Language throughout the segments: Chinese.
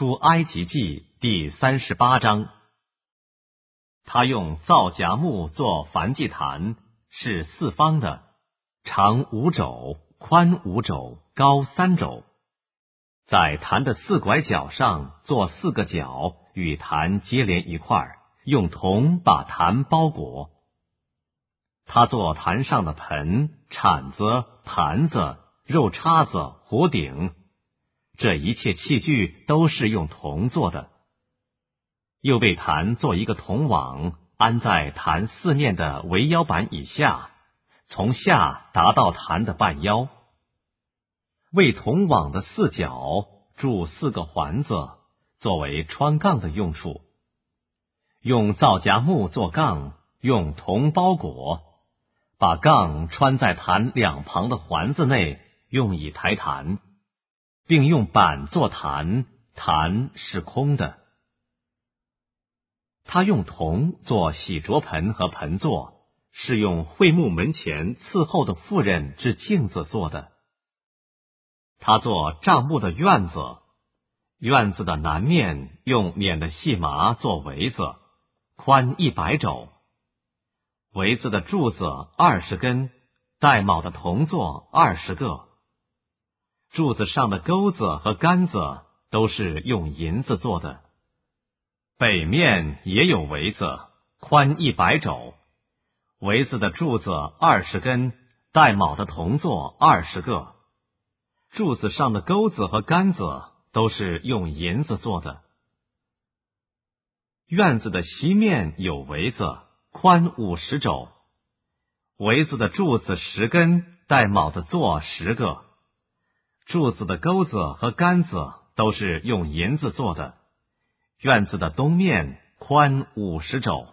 出埃及记第38章。他用皂荚木做燔祭坛，是四方的，长5肘，宽5肘，高3肘。在坛的4拐角上做4个角，与坛接连一块，用铜把坛包裹。他做坛上的盆、铲子、盘子、肉叉子、壶鼎，这一切器具都是用铜做的。又为坛做一个铜网，安在坛4面的围腰板以下，从下达到坛的半腰。为铜网的4角铸4个环子，作为穿杠的用处。用皂荚木做杠，用铜包裹，把杠穿在坛两旁的环子内，用以抬坛，并用板做坛，坛是空的。他用铜做洗濯盆和盆座，是用会幕门前伺候的妇人之镜子做的。他做帐幕的院子，院子的南面用捻的细麻做围子，宽100肘。围子的柱子20根，带卯的铜座20个。柱子上的钩子和杆子都是用银子做的。北面也有围子，宽100肘。围子的柱子20根，带卯的铜座20个。柱子上的钩子和杆子都是用银子做的。院子的西面有围子，宽50肘。围子的柱子10根，带卯的座10个。柱子的钩子和杆子都是用银子做的。院子的东面宽50肘。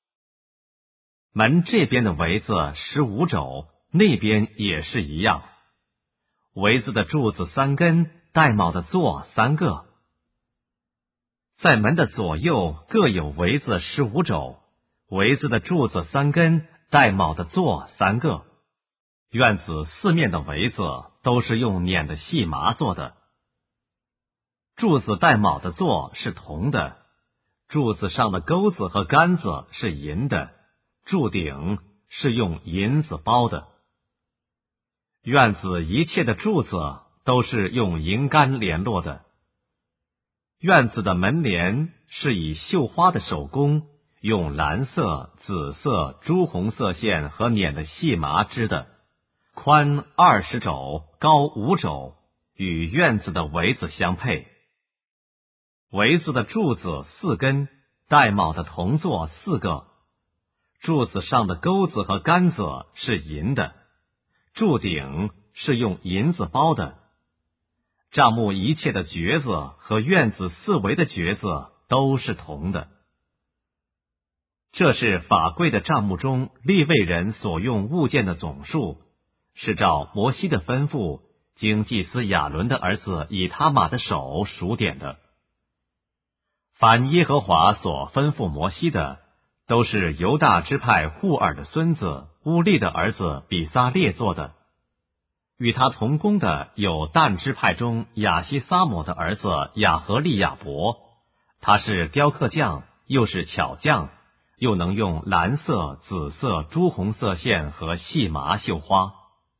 门这边的围子15肘，那边也是一样。围子的柱子3根，带卯的座3个。在门的左右各有围子15肘，围子的柱子3根，带卯的座3个。院子4面的围子都是用捻的细麻做的。柱子带卯的座是铜的，柱子上的钩子和杆子是银的，柱顶是用银子包的。院子一切的柱子都是用银杆联络的。院子的门帘是以绣花的手工，用蓝色、紫色、朱红色线和捻的细麻织的，宽20肘，高5肘，与院子的围子相配。围子的柱子4根，带卯的铜座4个。柱子上的钩子和杆子是银的，柱顶是用银子包的。帐幕一切的橛子和院子四围的橛子都是铜的。这是法柜的帐幕中利未人所用物件的总数，是照摩西的吩咐，经祭司亚伦的儿子以他玛的手数点的。凡耶和华所吩咐摩西的，都是犹大支派户尔的孙子乌利的儿子比撒列做的。与他同工的有但支派中亚西撒抹的儿子亚和利亚伯，他是雕刻匠，又是巧匠，又能用蓝色、紫色、朱红色线和细麻绣花。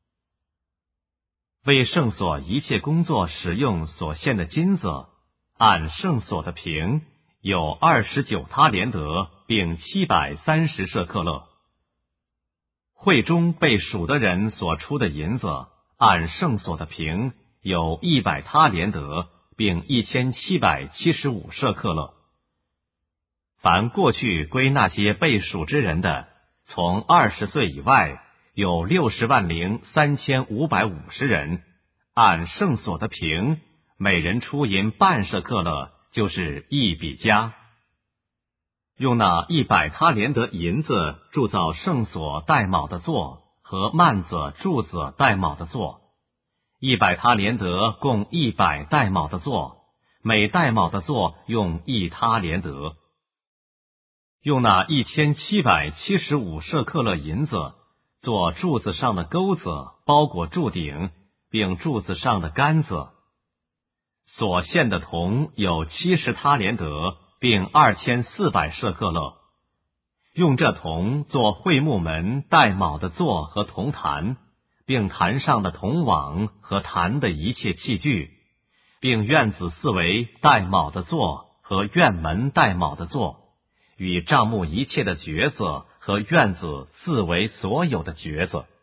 为圣所一切工作使用所献的金子，按圣所的平有29他连得，并730舍克勒。会中被数的人所出的银子，按圣所的平有100他连得，并1775舍克勒。凡过去归那些被数之人的，从20岁以外有603550人，按圣所的平，每人出银半舍克勒，就是1比加。用那100他连得银子铸造圣所带卯的座和幔子柱子带卯的座，100他连得共100带卯的座，每带卯的座用1他连得。用那1775舍克勒银子做柱子上的钩子，包裹柱顶，并柱子上的杆子。 所献的铜有70他连得，并2400舍客勒。用这铜做会幕门带卯的座和铜坛，并坛上的铜网和坛的一切器具，并院子四围带卯的座和院门带卯的座，与帐幕一切的橛子和院子四围所有的橛子。